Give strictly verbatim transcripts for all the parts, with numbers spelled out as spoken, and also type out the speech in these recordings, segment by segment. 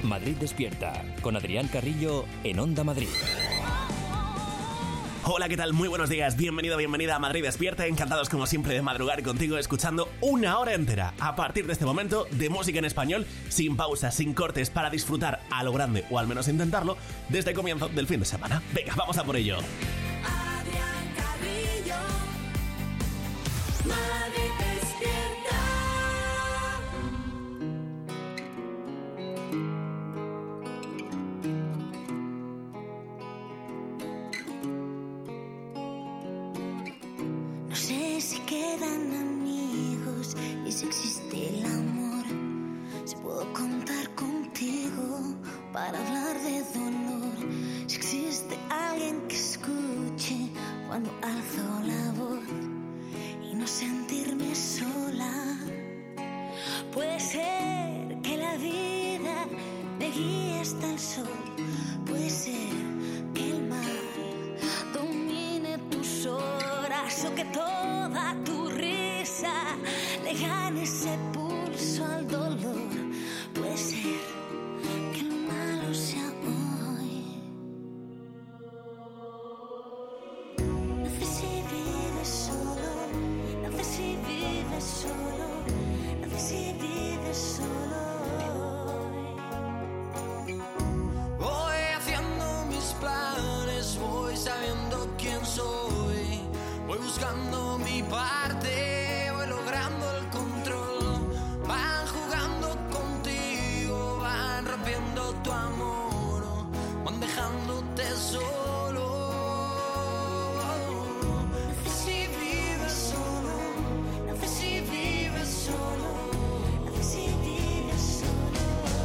Madrid Despierta, con Adrián Carrillo en Onda Madrid. Hola, ¿qué tal? Muy buenos días, bienvenido, bienvenida a Madrid Despierta. Encantados como siempre de madrugar contigo escuchando una hora entera, a partir de este momento, de música en español, sin pausas, sin cortes, para disfrutar a lo grande, o al menos intentarlo, desde el comienzo del fin de semana. Venga, vamos a por ello. Adrián Carrillo, Madrid Despierta. No sé si quedan amigos y si existe el amor. Si puedo contar contigo para hablar de dolor. Si existe alguien que escuche cuando alzo la voz y no sentirme sola. Puede ser que la vida me guíe hasta el sol. Puede ser que el mar domine tus horas o que toda tu risa le gane ese pulso al dolor. Puede ser que lo malo sea hoy. No sé si vives solo, no sé si vives solo, no sé si vives solo hoy. Voy haciendo mis planes, voy sabiendo quién soy, voy buscando mi parte, voy logrando el control. Van jugando contigo, van rompiendo tu amor, van dejándote solo. No sé si vives solo, No sé si vives solo, no sé si vives solo.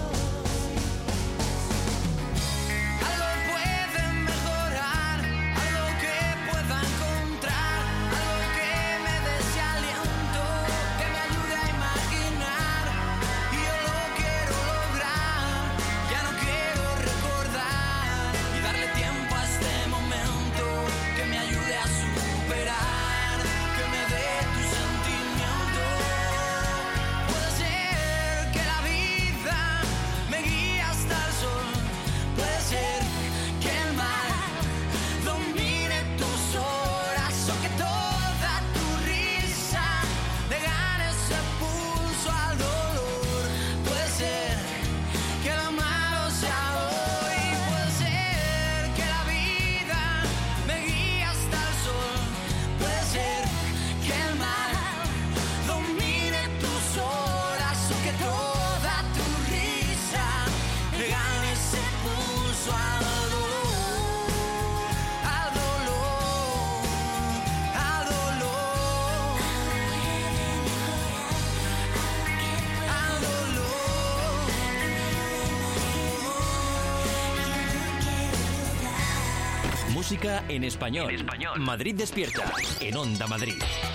algo puede mejorar, algo que pueda encontrar, algo que me dé ese aliento, que me ayude a imaginar. Y yo lo quiero lograr, ya no quiero recordar y darle tiempo a este momento, que me ayude a superar, que me dé tu sentimiento. Puede ser que la vida me guíe hasta el sol, puede ser que el mar domine tus horas o que toda tu risa le gane ese pulso al dolor. Puede ser que lo malo sea hoy, puede ser que la vida me guíe hasta el sol, puede ser que el mar domine tus horas o que toda tu risa le gane ese pulso al dolor, al dolor, al dolor, al dolor. Música en español. En español. Madrid Despierta, en Onda Madrid.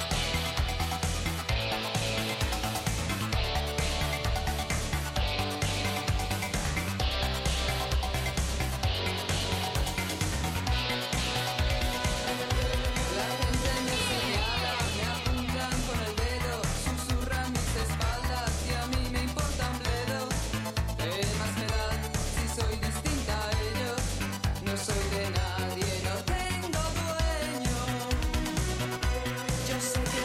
La gente me señala, me apuntan con el dedo, susurran mis espaldas y a mí me importa un bledo. ¿Qué más me da si soy distinta a ellos? No soy de nadie, no tengo dueño. Yo sé que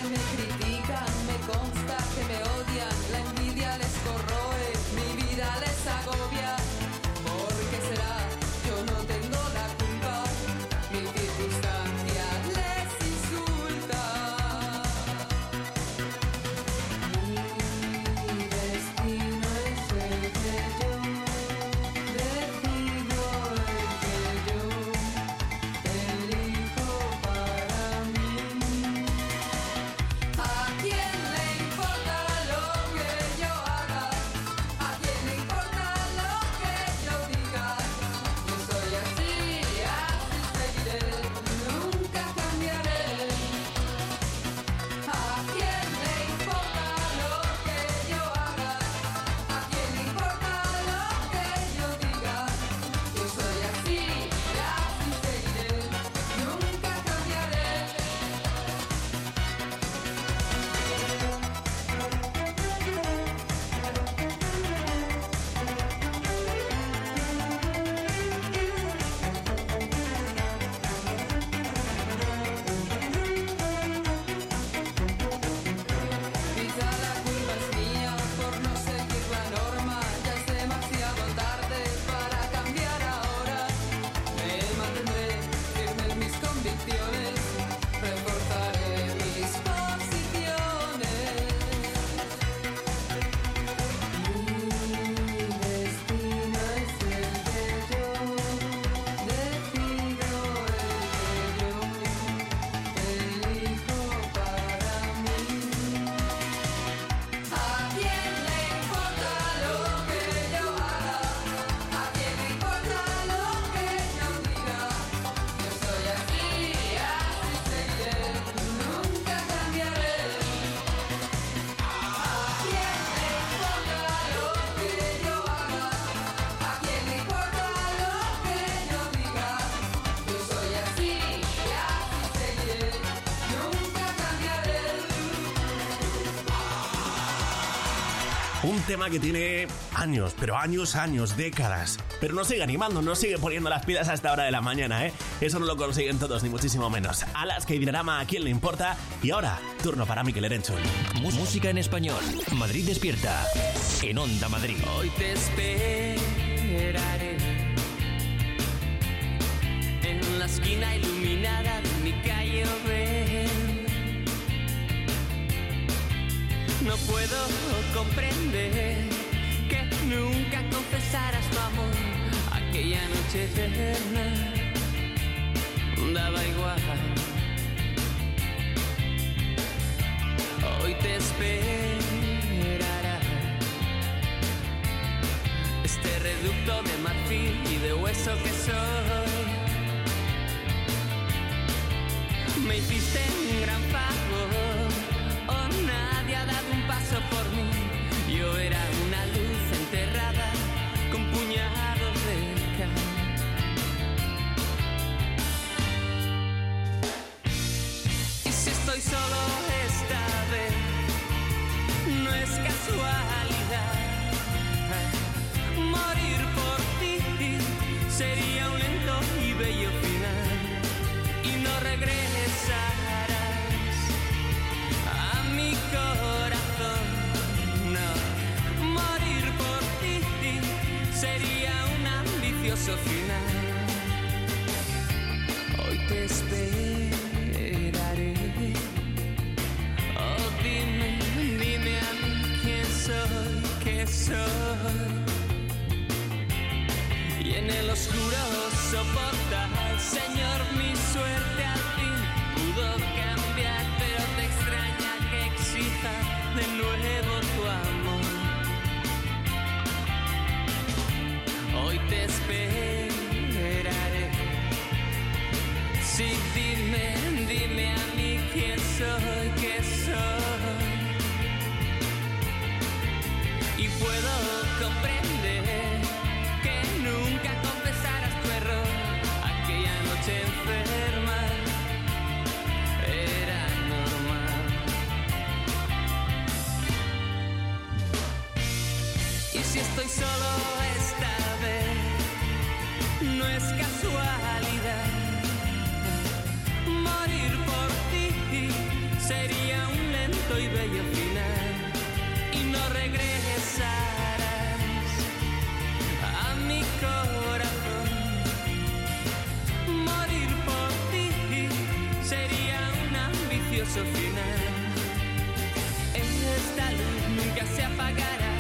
Un tema que tiene años, pero años, años, décadas. Pero nos sigue animando, nos sigue poniendo las pilas a esta hora de la mañana, ¿eh? Eso no lo consiguen todos, ni muchísimo menos. Alaska y Dinarama, ¿a quién le importa? Y ahora, turno para Mikel Erenchun. Música en español. Madrid despierta. En Onda Madrid. Hoy te esperaré en la esquina iluminada de mi calle Oven. No puedo comprender que nunca confesaras tu amor aquella noche eterna. Daba igual. Hoy te esperará este reducto de marfil y de hueso que soy. Me hiciste un gran favor, oh, nadie ha dado un paso por mí. Yo era una luz enterrada con puñados de cal. Y si estoy solo esta vez, no es casualidad. Morir por ti sería un lento y bello final. Y no regresarás a mi corazón, no. Morir por ti sería un ambicioso final. Hoy te esperaré. Oh, dime, dime a mí quién soy, qué soy. Y en el oscuro soportar, Señor, mi suerte al fin pudo cambiar, pero te extraña que exija de nuevo tu amor. Hoy te esperaré. Sí, dime, dime a mí quién soy, qué soy. Y puedo comprender que nunca confesaras tu error aquella noche enferma. Era normal. Y si estoy solo esta vez, no es casualidad. Morir por ti sería un lento y bello final. Y no regresarás a mi corazón. Morir por ti sería un ambicioso final. Esta luz nunca se apagará.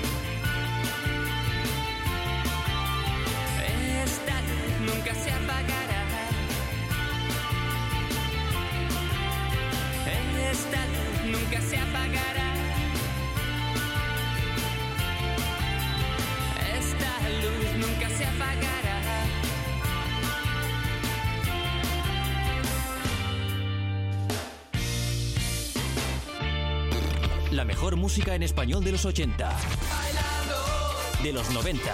Esta luz nunca se apagará. Esta luz nunca se apagará. Esta luz nunca se apagará. La mejor música en español de los ochenta. De los noventa.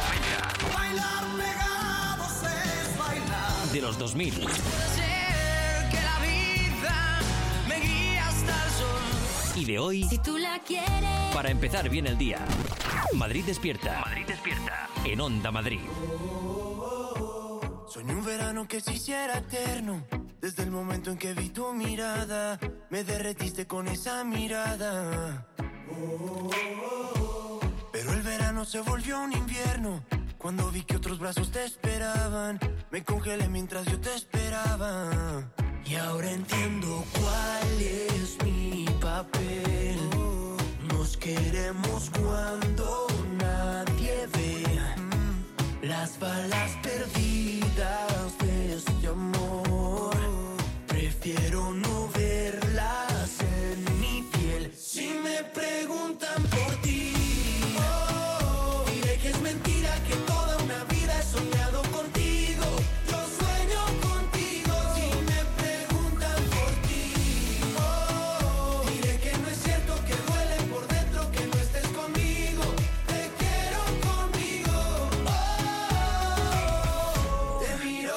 De los dos mil. Ser que la vida me guía hasta el sol. Y de hoy, Si tú la quieres. para empezar bien el día. Madrid despierta. Madrid despierta. En Onda Madrid. Soñé un verano que se hiciera eterno. Desde el momento en que vi tu mirada, me derretiste con esa mirada. Pero el verano se volvió un invierno. Cuando vi que otros brazos te esperaban, me congelé mientras yo te esperaba. Y ahora entiendo cuál es mi papel. Nos queremos cuando nadie ve las balas perdidas de este amor. Prefiero no verlas en mi piel. Si me preguntan por ti, oh, diré que es mentira, que toda una vida he soñado contigo. Yo sueño contigo. Si me preguntan por ti, oh, diré que no es cierto, que duele por dentro que no estés conmigo. Te quiero conmigo. Oh, te miro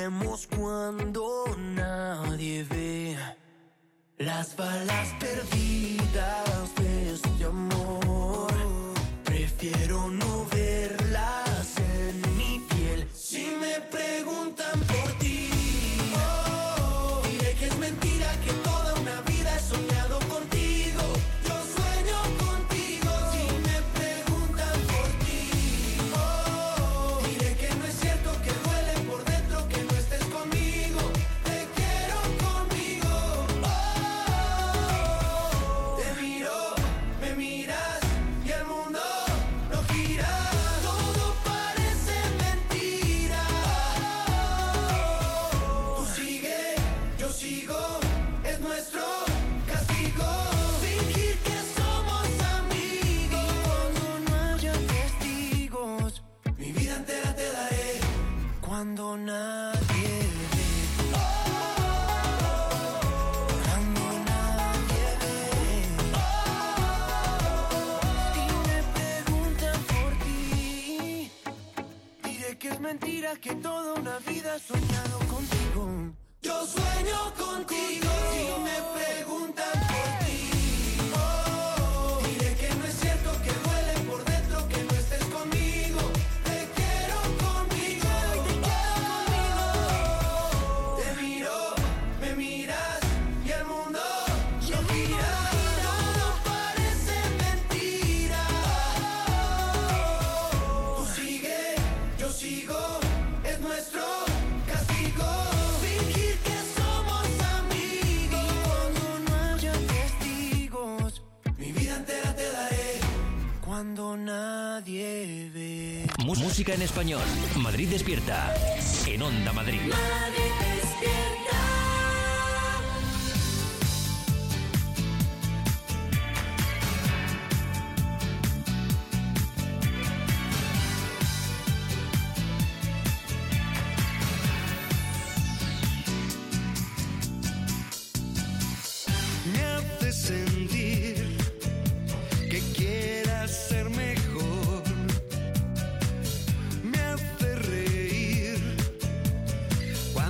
Brindemos cuando nadie ve las balas perdidas de este amor. Prefiero no verlas en mi piel. Si me preguntan por ti, oh, diré que es mentira, que toda una vida he soñado contigo. Yo sueño contigo. Si me preguntan por ti, oh, diré que no es cierto, que duele por dentro que no estés conmigo. Te quiero conmigo. Oh, te miro, me miras y el mundo no gira. Todo parece mentira. Tú sigue, yo sigo, es nuestro castigo. Fingir que somos amigos. Cuando no haya testigos, mi vida entera te daré. Cuando nadie ve. Cuando nadie ve. Y me preguntan por ti, diré que es mentira, que toda una vida he soñado contigo. Yo sueño contigo. Si me preguntan por ti, oh, diré que no es cierto, que duele por dentro que no estés conmigo. Te quiero conmigo. Te quiero conmigo. Te miro, me miras y el mundo no gira. Todo parece mentira. Tú sigue, yo sigo, es nuestro castigo. Fingir que somos amigos. Cuando no haya testigos, mi vida entera te daré. Cuando nadie ve. Música en español. Madrid Despierta. En Onda Madrid. Madrid despierta. Me hace sentir que quieras ser mejor. Me hace reír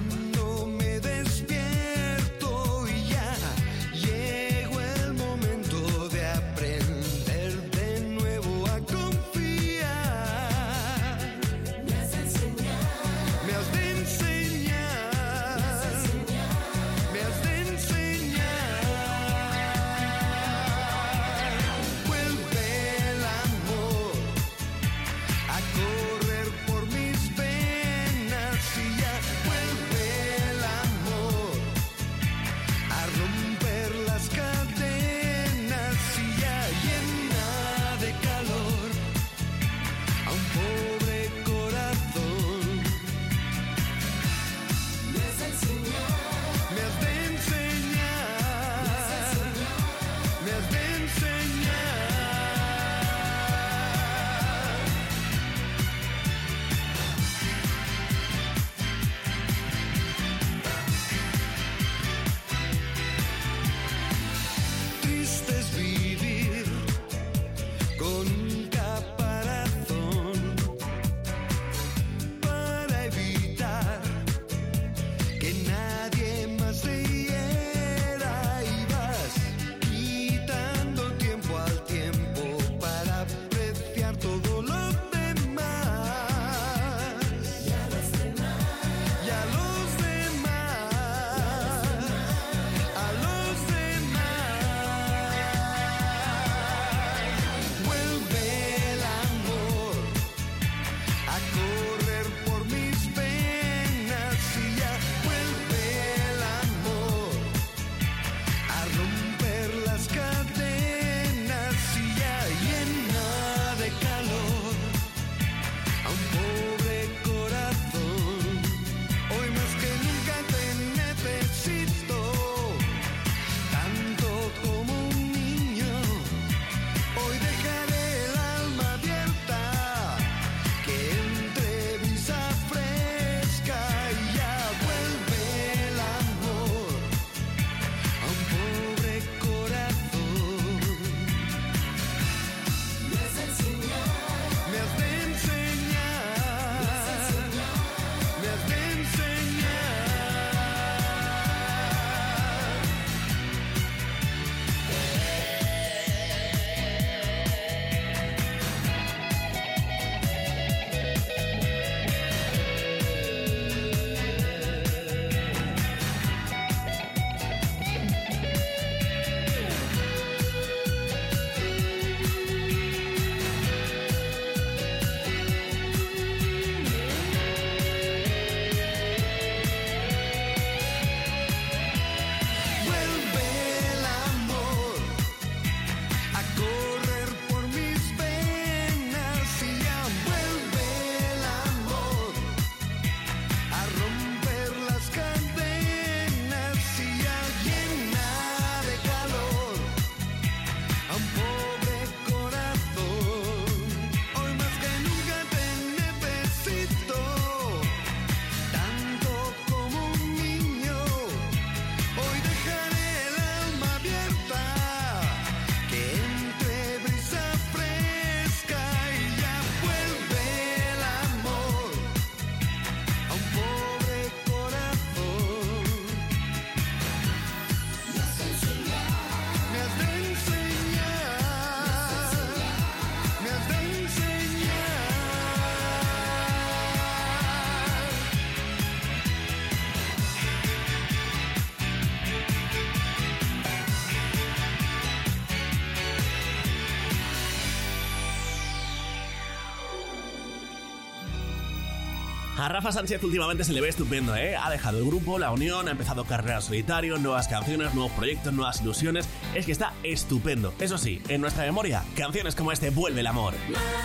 A Rafa Sánchez últimamente se le ve estupendo, ¿eh? Ha dejado el grupo, la unión, ha empezado carrera en solitario, nuevas canciones, nuevos proyectos, nuevas ilusiones. Es que está estupendo. Eso sí, en nuestra memoria, canciones como este Vuelve el amor.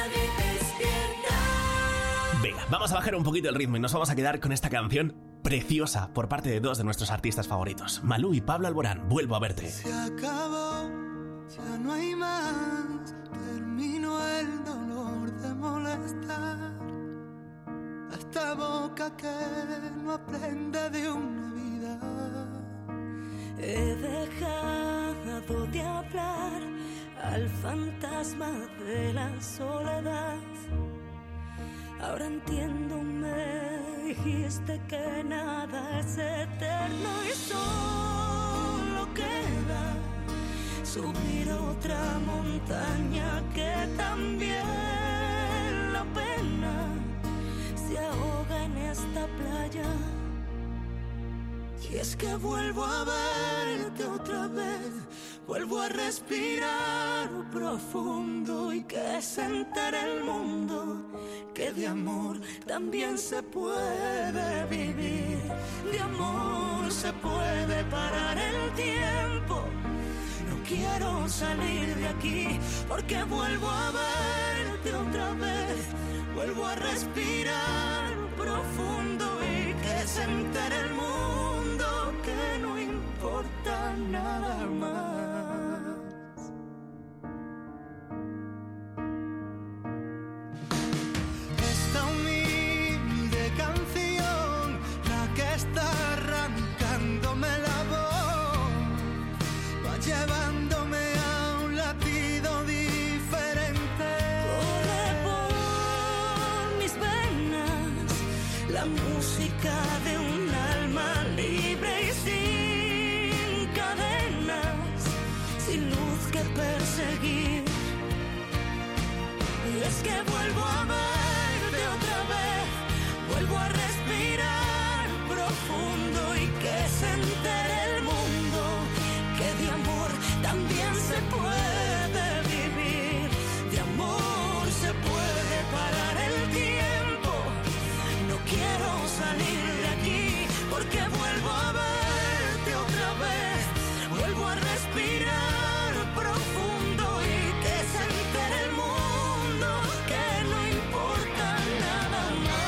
Venga, vamos a bajar un poquito el ritmo y nos vamos a quedar con esta canción preciosa por parte de dos de nuestros artistas favoritos, Malú y Pablo Alborán. Vuelvo a verte. Se acabó, ya no hay más. Terminó el dolor de molestar a esta boca que no aprende de una vida. He dejado de hablar al fantasma de la soledad. Ahora entiendo, me dijiste que nada es eterno y solo queda subir otra montaña que también la pena se ahoga en esta playa. Y es que vuelvo a verte otra vez, vuelvo a respirar profundo y que se entere el mundo que de amor también se puede vivir, de amor se puede parar el tiempo. No quiero salir de aquí porque vuelvo a verte otra vez, vuelvo a respirar profundo y que se entere el mundo que no importa nada más. Esta humilde canción, la que está arrancándome la voz, va llevándome a un latido diferente. Corre por mis venas la música de un alma libre y sin cadenas, sin luz que perseguir. Y es que vuelvo a verte otra vez, vuelvo a respirar profundo y que se entere el mundo que de amor también se puede vivir, de amor se puede parar el tiempo. No quiero salir de aquí porque vuelvo a verte otra vez, vuelvo a respirar profundo y que se entere el mundo que no importa nada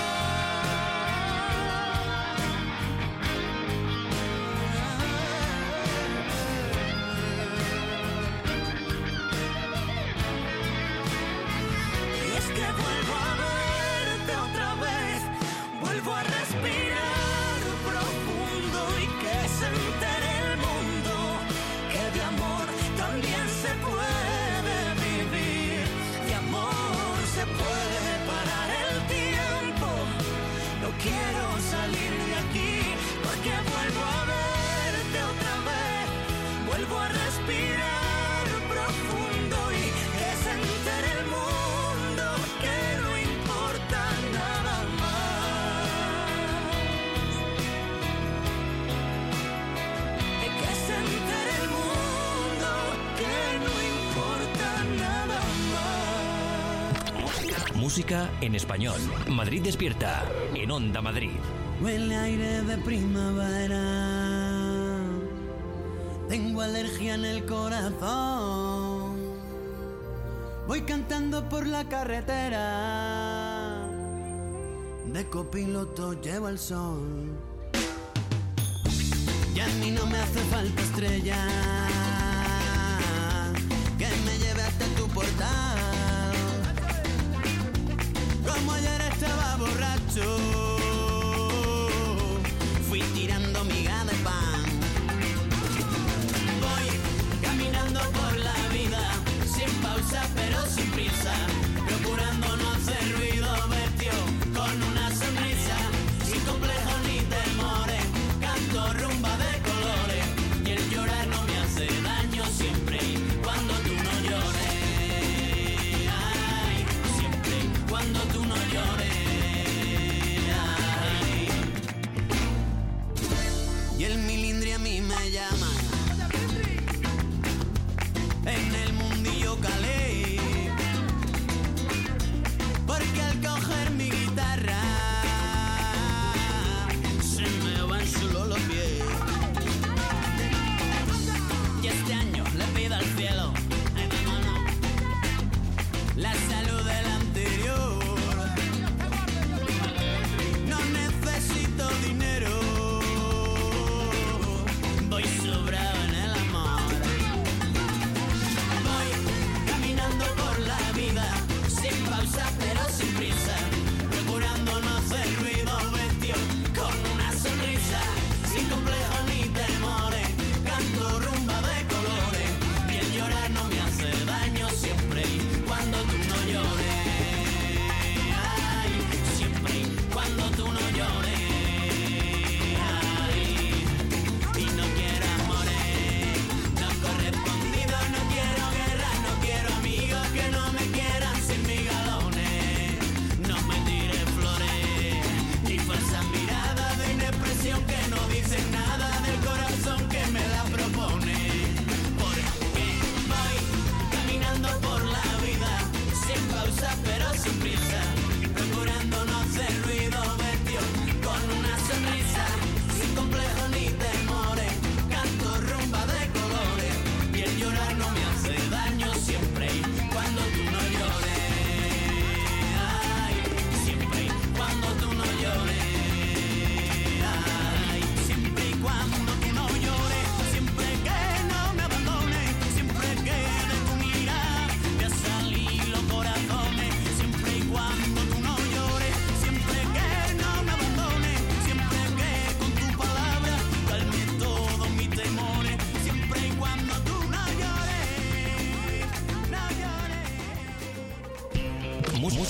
más. Y es que vuelvo a verte otra vez, vuelvo a respirar profundo y que se entere el mundo que de amor también se puede vivir, de amor se puede parar el tiempo. No quiero salir de aquí porque vuelvo a verte otra vez, vuelvo a respirar profundo y que se entere el mundo que no importa nada más. Que se entere el mundo que no importa nada más. Música en español. Madrid Despierta. En Onda Madrid. Huele aire de primavera, tengo alergia en el corazón, voy cantando por la carretera, de copiloto llevo el sol. Y a mí no me hace falta estrella que me lleve hasta tu portal. Como ayer estaba borracho, fui tirando miga de pan. Voy caminando por la vida, sin pausa pero sin prisa, procurando no hacer ruido, vestido con una sonrisa, sin complejos ni temores, canto rumba de colores, y el llorar no me hace daño siempre cuando tú no llores. Ay, siempre cuando tú no llores. Ay. Y el milindri a mí me llama, en el mundillo calé, porque al coger mi guitarra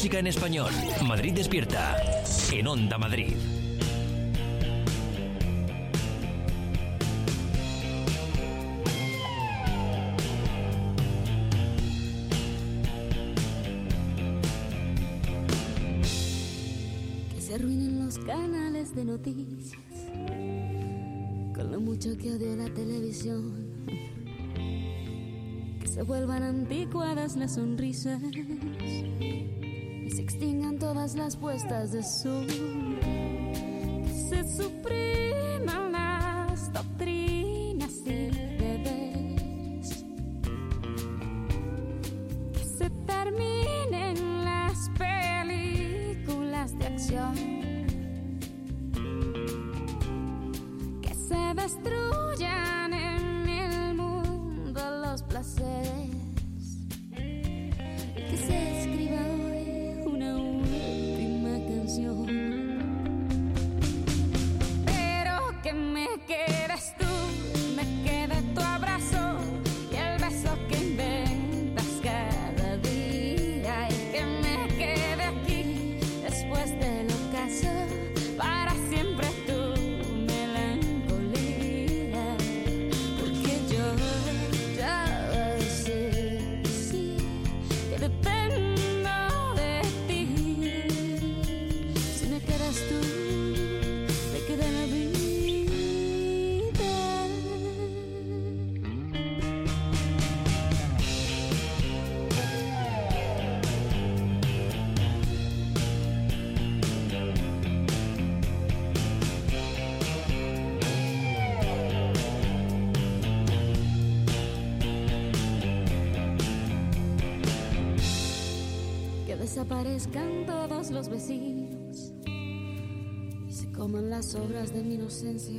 música en español. Madrid Despierta, en Onda Madrid. Que se arruinen los canales de noticias con lo mucho que odio la televisión. Que se vuelvan anticuadas las sonrisas y se extingan todas las puestas de sol. Que se supriman las doctrinas y deberes. Que se terminen las películas de acción. Que se destruyan en el mundo los placeres. Que se escriba hoy una última canción. Pero que me quedes tú, me quede tu abrazo y el beso que inventas cada día. Y que me quede aquí después del ocaso, para siempre tu melancolía. Porque yo ya sé, sí, que dependo de ti. Si me quedas tú, me queda la vida. Que desaparezcan todos los vecinos y se coman las obras de mi inocencia.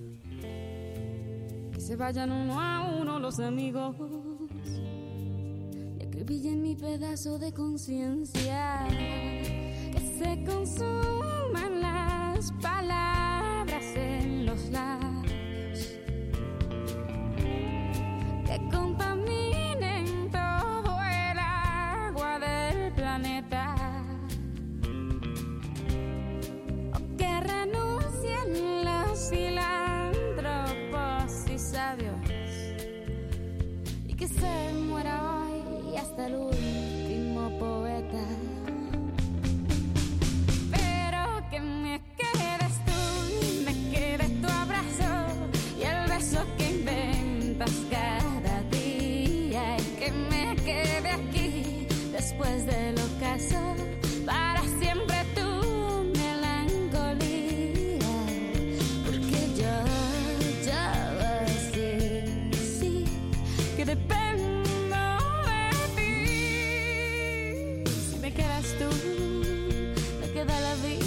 Que se vayan uno a uno los amigos y acribillen mi pedazo de conciencia. Que se consuman las palabras en los labios. Que contaminen todo el agua del planeta. O que renuncien los filántropos y sabios. Y que se muera hoy hasta el último poeta. Pero que me quedes tú, me quede tu abrazo y el beso que inventas cada día. Y que me quede aquí después del ocaso, para siempre tu melancolía. Porque yo, yo sé, sí, que dependo de ti. Si me quedas tú, me queda la vida.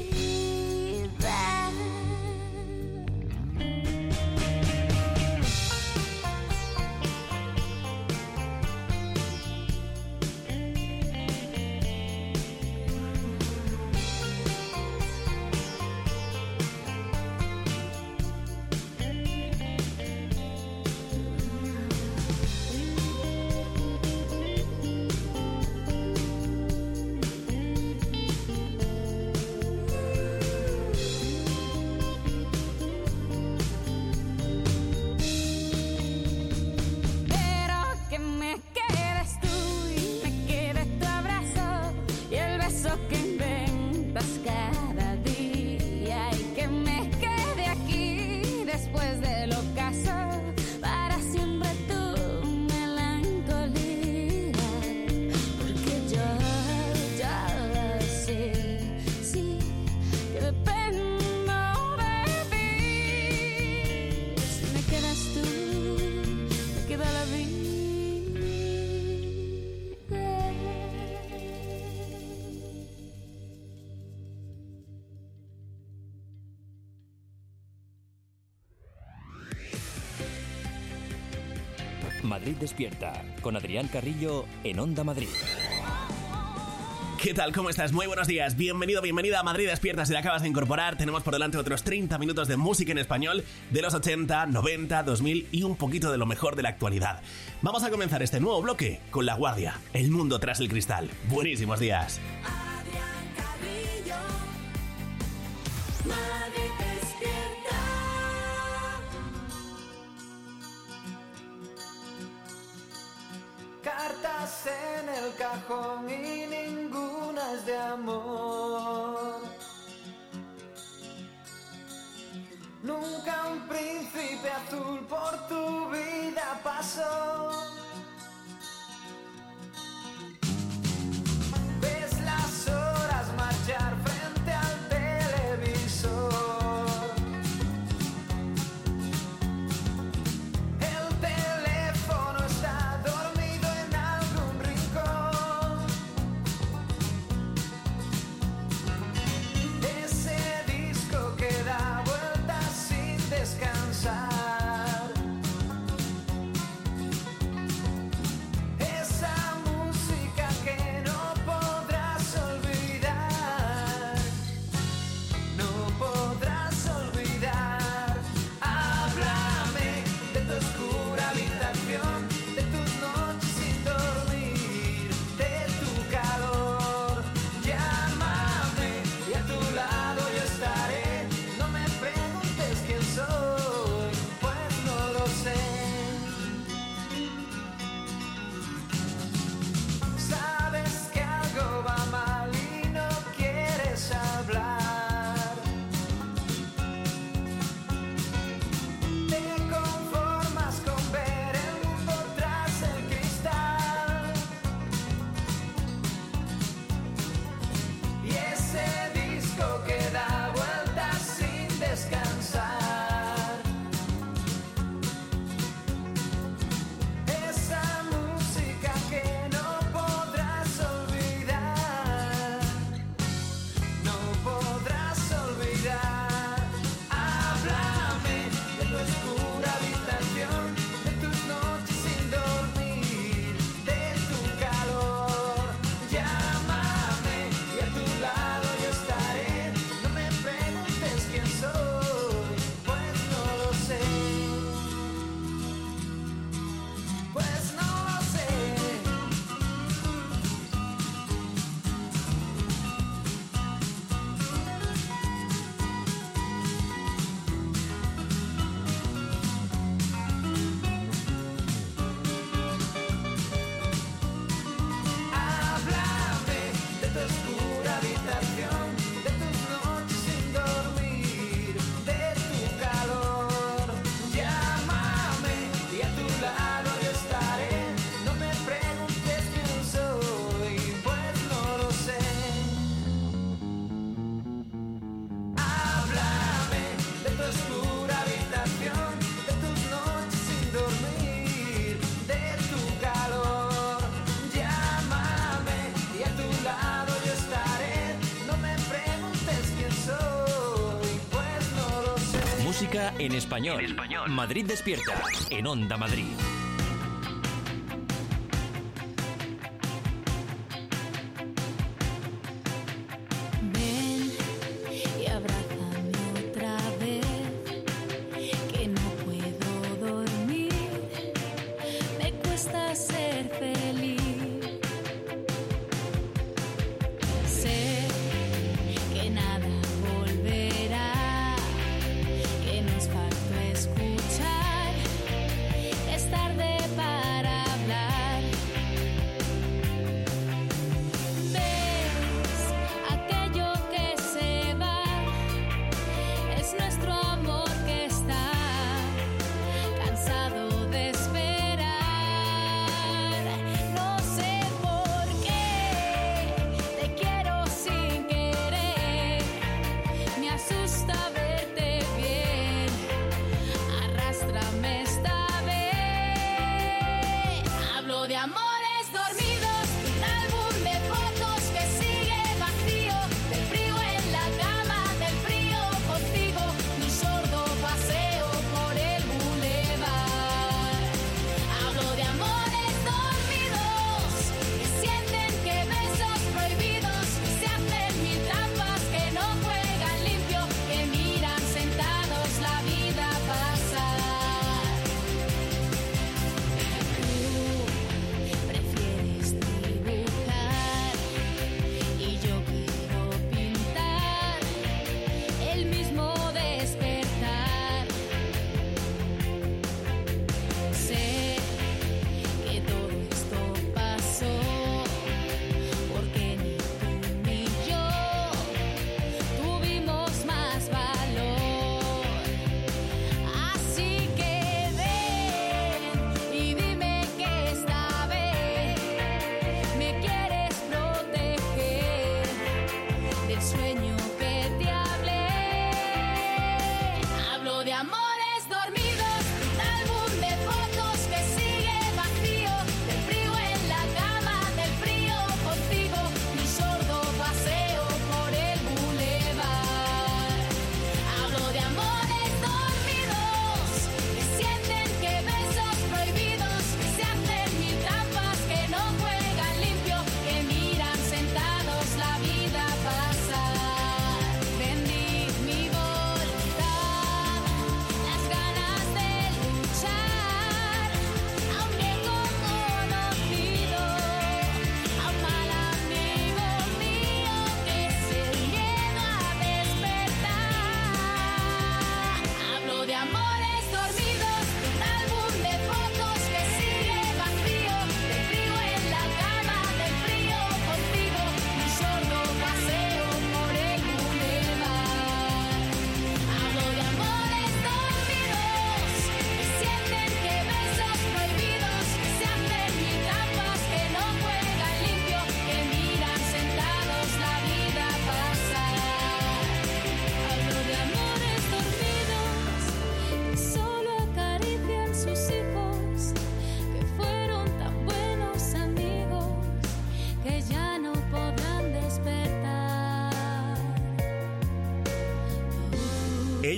Pero que me quedes tú y me quede tu abrazo y el beso que inventas cada día. Y que me quede aquí después del ocaso, para siempre tu melancolía. Porque yo, yo sé, sí, que dependo de ti. Si me quedas tú, me queda la vida. Madrid Despierta, con Adrián Carrillo, en Onda Madrid. ¿Qué tal? ¿Cómo estás? Muy buenos días. Bienvenido, bienvenida a Madrid Despierta. Si te acabas de incorporar, tenemos por delante otros treinta minutos de música en español de los ochenta, noventa, dos mil y un poquito de lo mejor de la actualidad. Vamos a comenzar este nuevo bloque con La Guardia, el mundo tras el cristal. Buenísimos días. Cartas en el cajón y ninguna es de amor. Nunca un príncipe azul por tu vida pasó. Ves las horas marchar frente al televisor. Música en español. En español. Madrid Despierta, en Onda Madrid. Ven y abrázame otra vez, que no puedo dormir, me cuesta ser feliz. Sé que nada volverá, que nos faltó escuchar, es tarde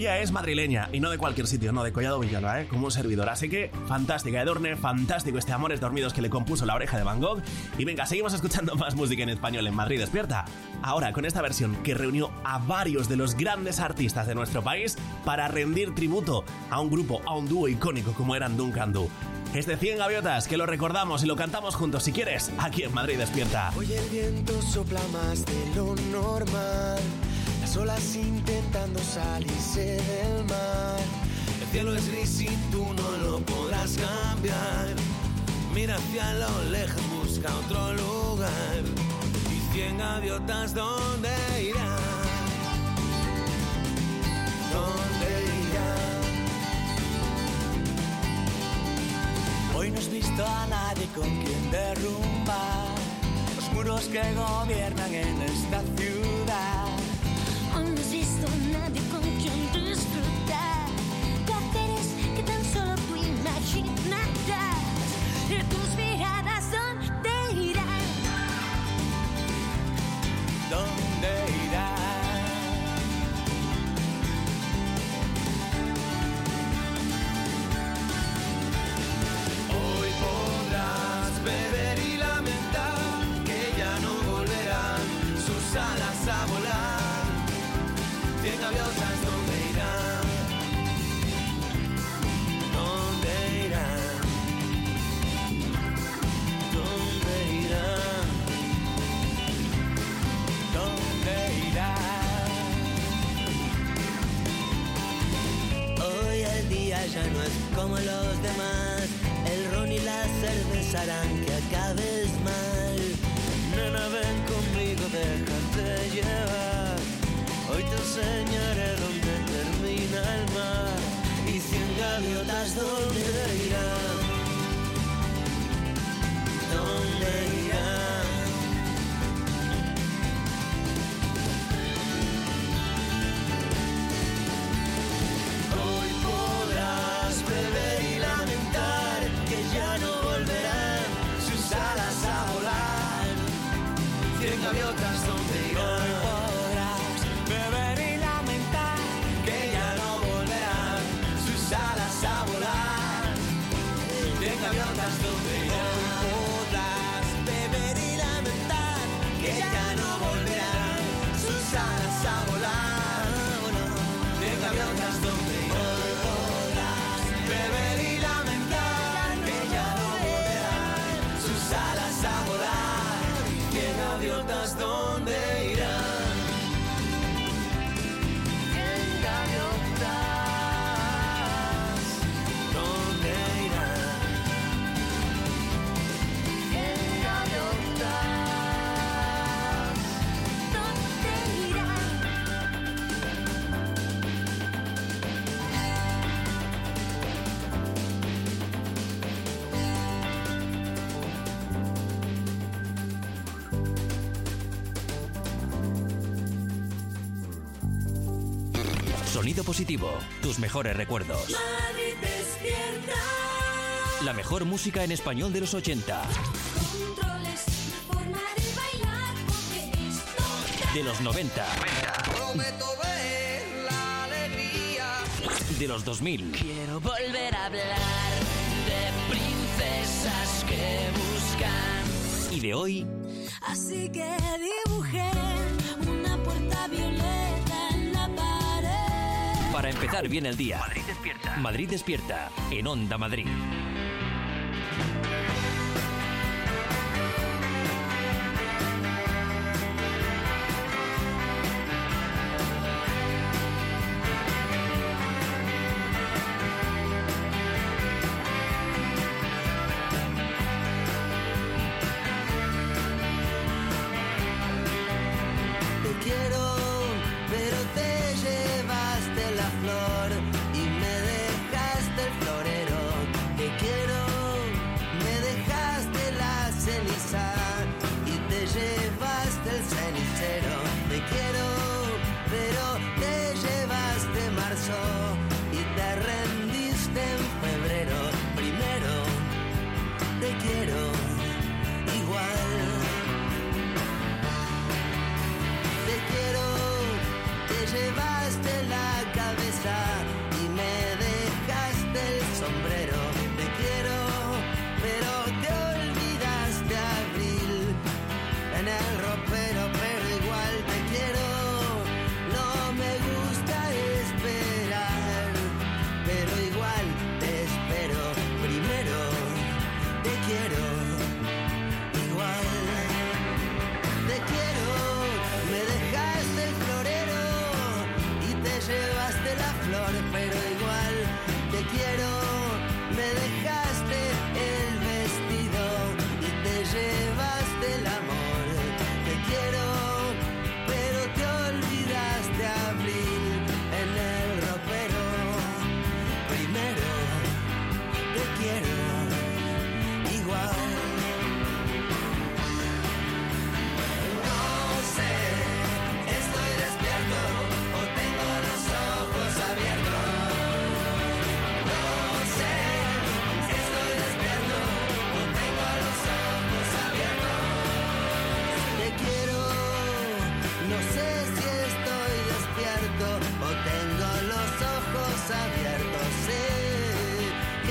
ella es madrileña y no de cualquier sitio, no, de Collado Villalba, ¿eh? Como un servidor. Así que fantástica Edurne, fantástico este Amores Dormidos que le compuso La Oreja de Van Gogh. Y venga, seguimos escuchando más música en español en Madrid Despierta. Ahora con esta versión que reunió a varios de los grandes artistas de nuestro país para rendir tributo a un grupo, a un dúo icónico como eran Duncan Du. Este cien Gaviotas que lo recordamos y lo cantamos juntos si quieres, aquí en Madrid Despierta. Hoy el viento sopla más de lo normal, las olas intentando salirse del mar. El cielo es gris y tú no lo podrás cambiar. Mira hacia lo lejos, busca otro lugar. Y cien gaviotas, ¿dónde irán? ¿Dónde irán? Hoy no has visto a nadie con quien derrumbar los muros que gobiernan en esta ciudad. Hoy no has visto a nadie con quien disfrutar placeres que tan solo tú imaginarás. Y tus miradas, ¿dónde irán? ¿Dónde irán? Hoy podrás beber y lamentar que ya no volverán sus alas a volar. Cien gaviotas, ¿dónde irán? ¿Dónde irán? ¿Dónde irán? ¿Dónde irán? Hoy el día ya no es como los demás. El ron y la cerveza harán que acabes mal. Nena, ven conmigo, déjate llevar. Hoy te enseñaré dónde termina el mar. Y cien gaviotas, ¿dónde irán? ¿Dónde irán? Hoy podrás beber y lamentar que ya no volverán sus alas a volar. Cien gaviotas, ¿dónde irán? Beber y lamentar que ya no volverán sus alas a volar. Cien gaviotas, ¿dónde irán? Podrás beber y lamentar que ya no volverán sus alas a volar. Cien gaviotas, ¿dónde irán? Podrás beber y lamentar que ya no volverán sus alas a volar. Cien gaviotas, ¿dónde irán? Sonido positivo, tus mejores recuerdos. Madrid Despierta. La mejor música en español de los ochenta. Controles, forma de bailar, porque esto De los noventa. Prometo ver la alegría. De los dos mil. Quiero volver a hablar de princesas que buscan. Y de hoy. Así que dibujé una puerta violeta en la pared. Para empezar bien el día. Madrid Despierta. Madrid Despierta. En Onda Madrid. Y me dejaste el florero. Te quiero, me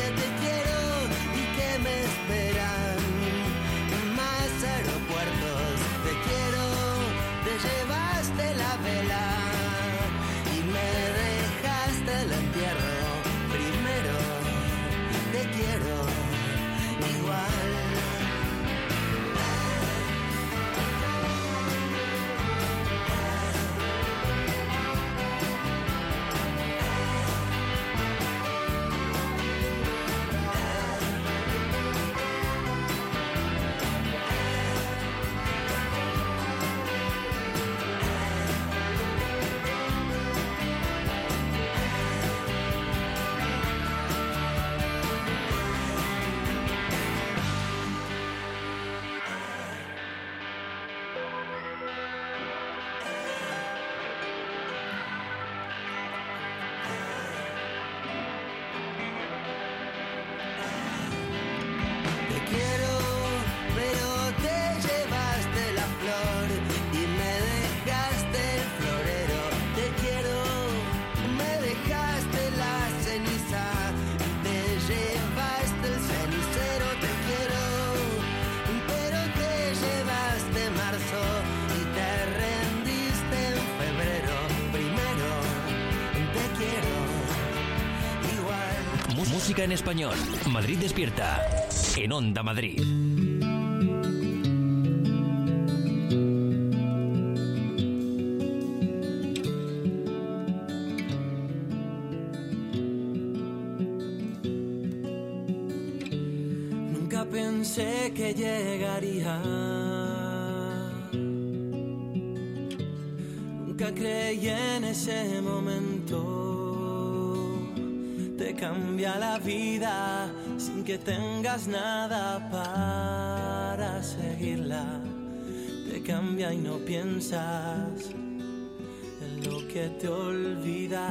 te quiero y que me esperan más aeropuertos. Te quiero, te llevaste la vela y me dejaste el entierro. Primero te quiero igual. Música en español. Madrid despierta. En Onda Madrid. Nunca pensé que llegaría. Nunca creí en ese momento. Te cambia la vida sin que tengas nada para seguirla. Te cambia y no piensas en lo que te olvidas.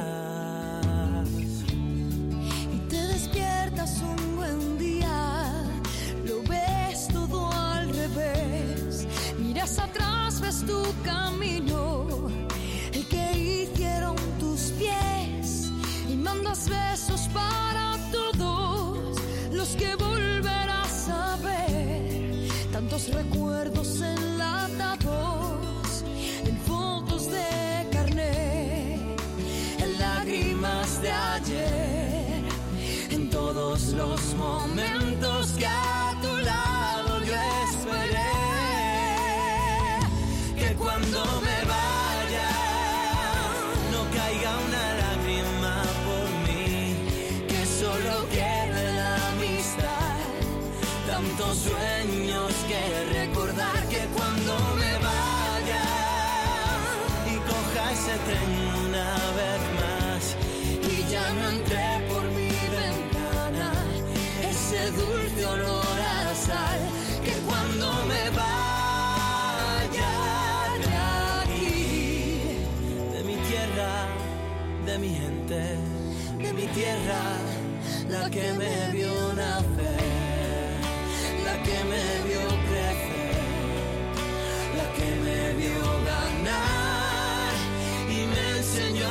Y te despiertas un buen día, lo ves todo al revés. Miras atrás, ves tu camino, el que hicieron tus pies. Y mandas besos para todos los que volverás a ver. Tantos recuerdos enlatados en fotos de carnet, en lágrimas de ayer, en todos los momentos que a tu lado yo esperé. Que cuando me vaya no caiga una lágrima por mí, que solo quede la amistad, tantos sueños que recordar. Que cuando me vaya y coja ese tren una vez más y ya no entré por mi ventana, ese dulce olor a sal. Que cuando me vaya de aquí, de mi tierra, de mi gente, de mi tierra, la que me vio nacer, la que me vio crecer, la que me vio ganar y me enseñó a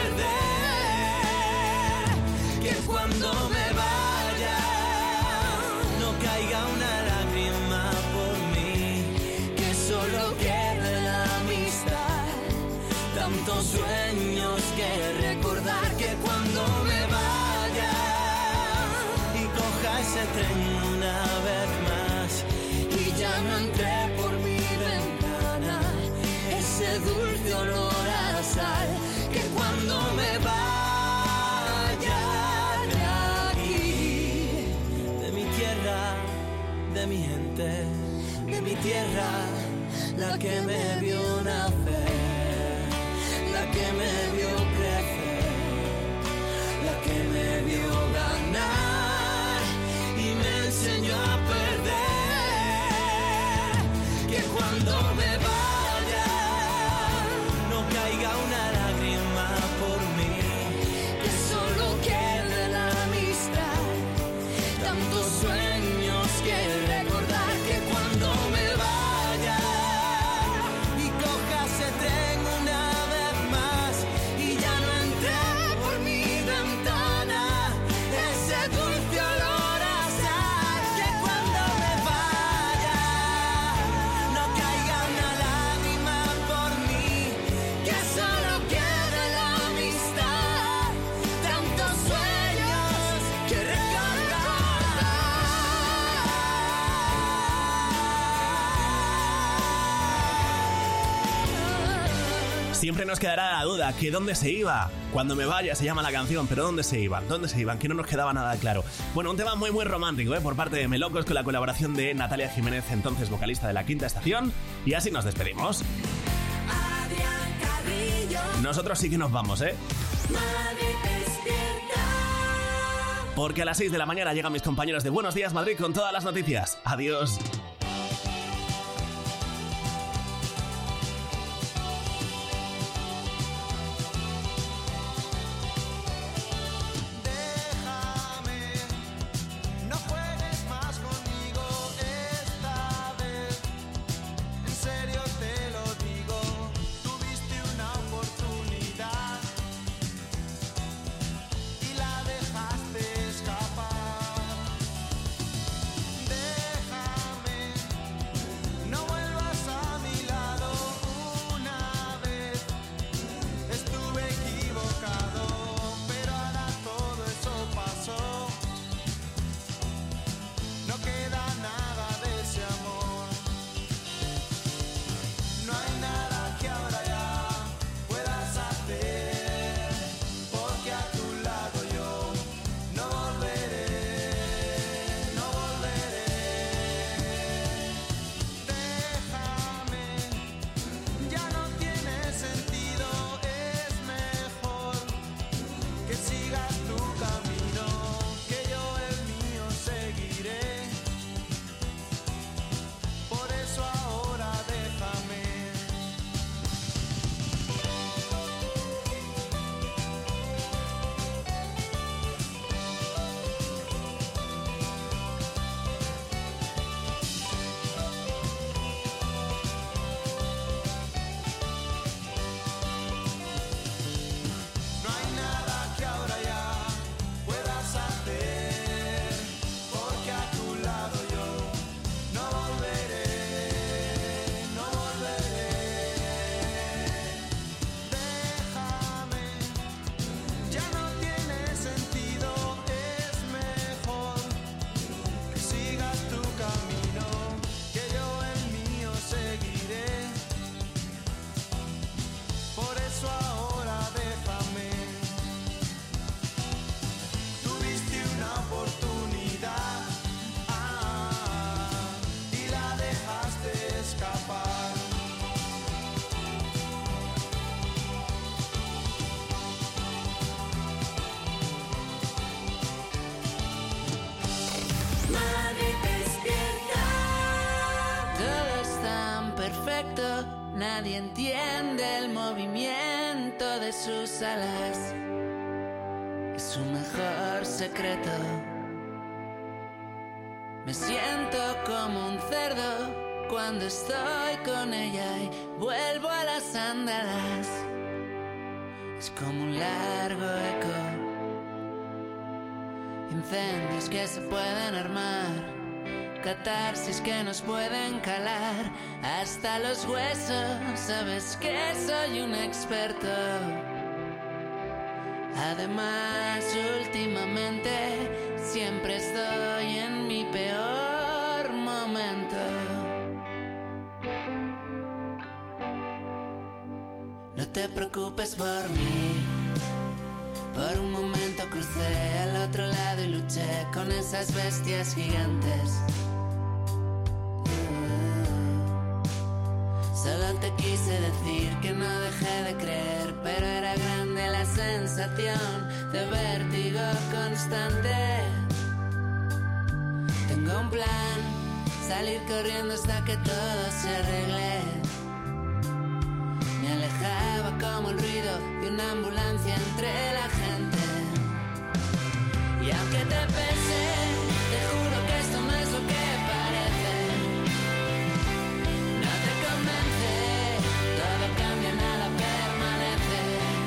perder. Que cuando me vaya no caiga una lágrima por mí, que solo quede la amistad, tantos sueños que recordar. Que cuando me vaya y coja ese tren una vez más y ya no entré por mi ventana, ese dulce olor a sal. Que cuando me vaya de aquí, de mi tierra, de mi gente, de mi tierra, la que me vio nacer, la que me vio crecer, la que me vio ganar y me enseñó a perder. Que cuando me vaya no caiga una lágrima por mí, que solo quede la amistad, tantos sueños que recordar. Que cuando me vaya y coja ese tren una vez más y ya no entré por mi ventana, Siempre nos quedará la duda, que dónde se iba. Cuando me vaya se llama la canción, pero ¿dónde se iban? ¿Dónde se iban? Que no nos quedaba nada claro. Bueno, un tema muy muy romántico, ¿eh? Por parte de Melocos, con la colaboración de Natalia Jiménez, entonces vocalista de La Quinta Estación. Y así nos despedimos. Adrián Carrillo, Nosotros sí que nos vamos, ¿eh? Madrid despierta. Porque a las seis de la mañana llegan mis compañeros de Buenos Días Madrid con todas las noticias. Adiós. No juegues más conmigo esta vez, en serio te lo digo, tuviste una oportunidad y la dejaste escapar. Déjame, no vuelvas a mi lado una vez, estuve equivocado, pero ahora todo eso pasó. No queda nada de ese amor. No hay nada que ahora ya puedas hacer, porque a tu lado yo no volveré, no volveré. Déjame, ya no tiene sentido, es mejor que sigas tu camino, que yo el mío seguiré. Por eso ahora déjame. No hay nada que ahora ya puedas hacer, porque a tu lado yo no volveré, no volveré. Déjame, ya no tiene sentido, es mejor que sigas tu camino, que yo el mío seguiré. Por eso ahora déjame. Tuviste una oportunidad, ah, y la dejaste escapar. Madrid despierta. Todo es tan perfecto, nadie entiende el movimiento de sus alas. Es su mejor secreto. Me siento como un cerdo cuando estoy con ella y vuelvo a las andadas. Es como un largo eco, incendios que se pueden armar, catarsis que nos pueden calar hasta los huesos. Sabes que soy un experto. Además, últimamente siempre estoy en mi peor momento. No te preocupes por mí. Por un momento crucé al otro lado y luché con esas bestias gigantes. Solo te quise decir que no dejé de creer, pero era grande la sensación de vértigo constante. Tengo un plan, salir corriendo hasta que todo se arregle. Me alejaba como el ruido de una ambulancia entre la gente. Y aunque te pese, te juro que esto no es lo que parece. No te convence, todo cambia, nada permanece.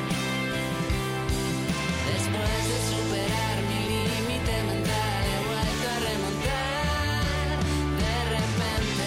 Después de superar mi límite mental, he vuelto a remontar de repente.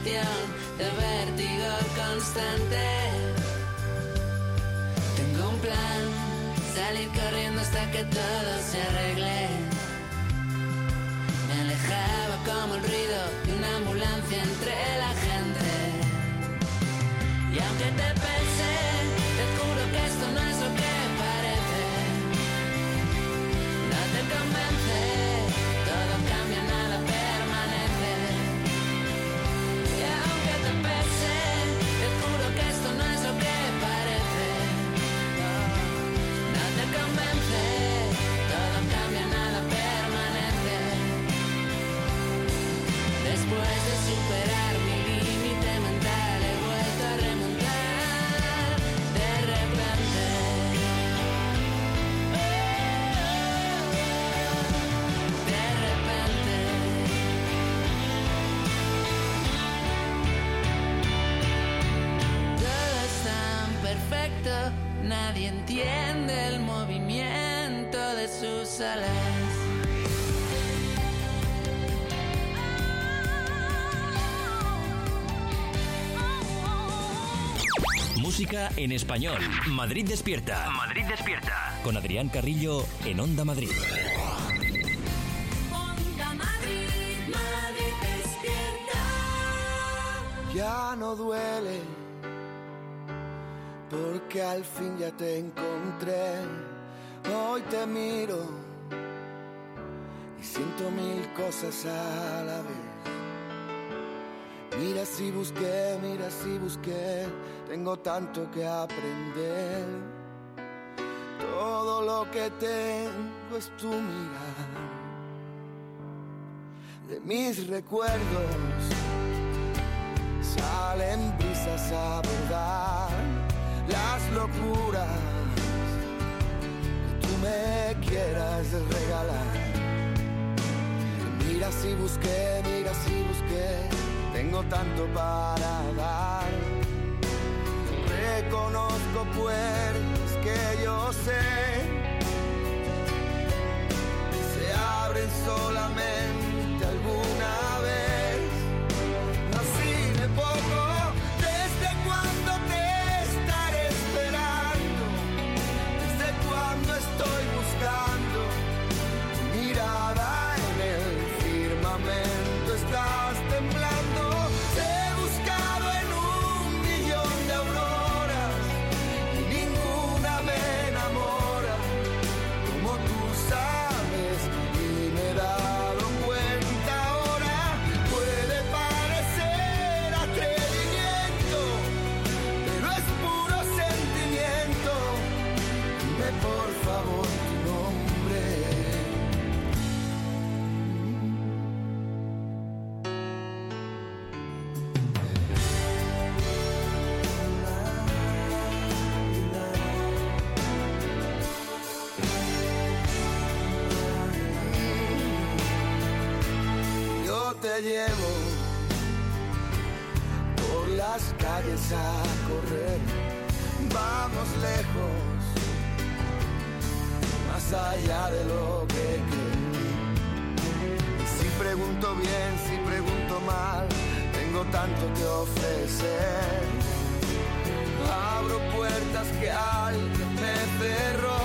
sensación de vértigo constante. Tengo un plan, salir corriendo hasta que todo se arregle. Me alejaba como el ruido de una ambulancia entre la gente. Y aunque te pese, te juro que esto no es lo que parece. No te convence, todo cambia, nada permanece. Y aunque te pese, te juro que esto no es lo que parece. No te convence, todo cambia, nada permanece. Después de superar mi límite mental, he vuelto a remontar de repente. De repente. Todo es tan perfecto, nadie entiende el movimiento de sus alas. Música en español. Madrid despierta. Madrid despierta. Con Adrián Carrillo en Onda Madrid. Onda Madrid, Madrid despierta. Ya no duele, porque al fin ya te encontré. Hoy te miro y siento mil cosas a la vez. Mira si busqué, mira si busqué, tengo tanto que aprender. Todo lo que tengo es tu mirada. De mis recuerdos salen brisas a bordar las locuras que tú me quieras regalar. Mira si busqué, mira si busqué, tengo tanto para dar. Reconozco puertas que yo sé se abren solamente alguna vez. Así me pongo, desde cuando te estaré esperando, desde cuando estoy buscando tu mirada en el firmamento. Estás temblando, te he buscado en un millón de auroras y ninguna me enamora como tú sabes, y me he dado cuenta ahora. Puede parecer atrevimiento, pero es puro sentimiento. Dime por favor tu nombre. Yo te llevo por las calles a correr. Vamos lejos, más allá de lo que creo. Si pregunto bien, si pregunto mal, tengo tanto que ofrecer. Abro puertas que alguien me cerró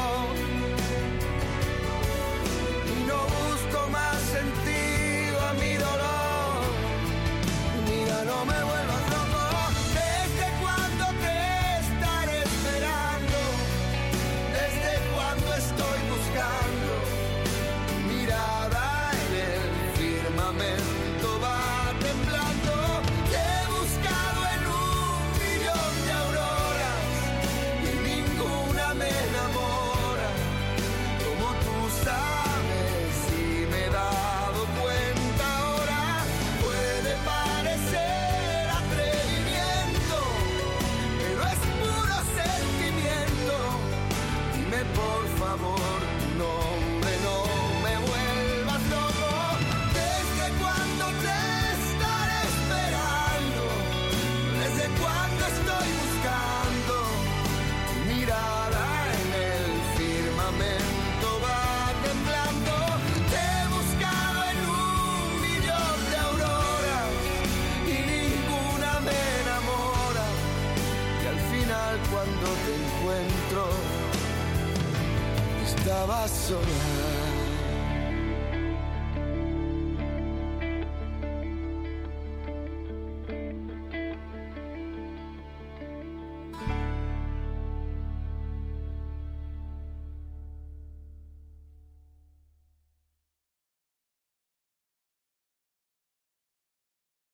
y no busco más sentido a mi dolor. Mira, no me vuelvas loco, desde cuando te estaré esperando, desde cuando estoy buscando tu mirada en el firmamento. Va temblando, te he buscado en un millón de auroras y ninguna encuentro. Estaba sola.